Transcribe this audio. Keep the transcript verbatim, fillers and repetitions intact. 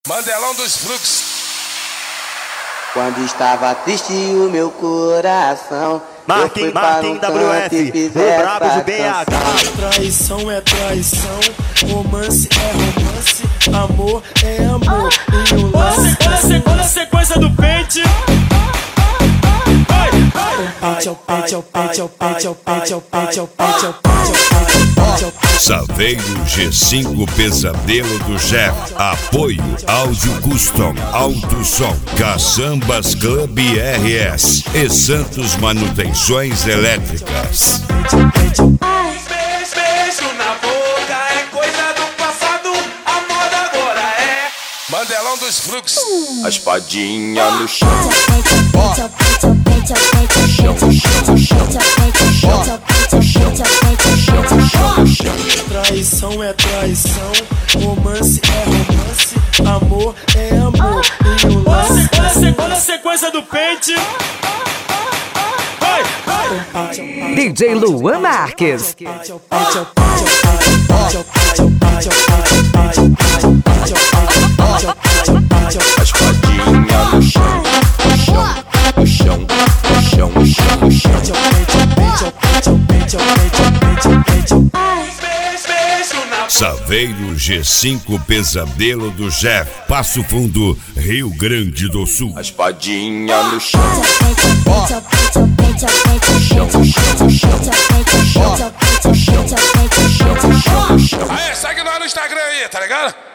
Mandelão dos Fluxos. Quando estava triste o meu coração, Martin, Martin W F, o brabo do B H. Traição é traição, romance é romance, amor é amor. E o lance Olha a sequência, olha a sequência do pente. Saveiro G cinco Pesadelo do Jeff. Apoio Áudio Custom, Alto Som, Caçambas Club R S e Santos Manutenções Elétricas. Beijo na boca é coisa do passado, a moda agora é Mandelão dos Fluxos. A espadinha no chão, chão, chão, chão, chão. Traição é traição, romance é romance, amor é amor. E o lance Olha a sequência, olha a sequência do pente. D J Luan Marques. A espadinha no chão, chão, chão, chão, chão, chão. Saveiro G cinco Pesadelo do Jeff. Passo Fundo, Rio Grande do Sul. A espadinha no chão, chão, chão, chão, chão, chão, chão, chão. Aê, segue nós no Instagram aí, tá ligado?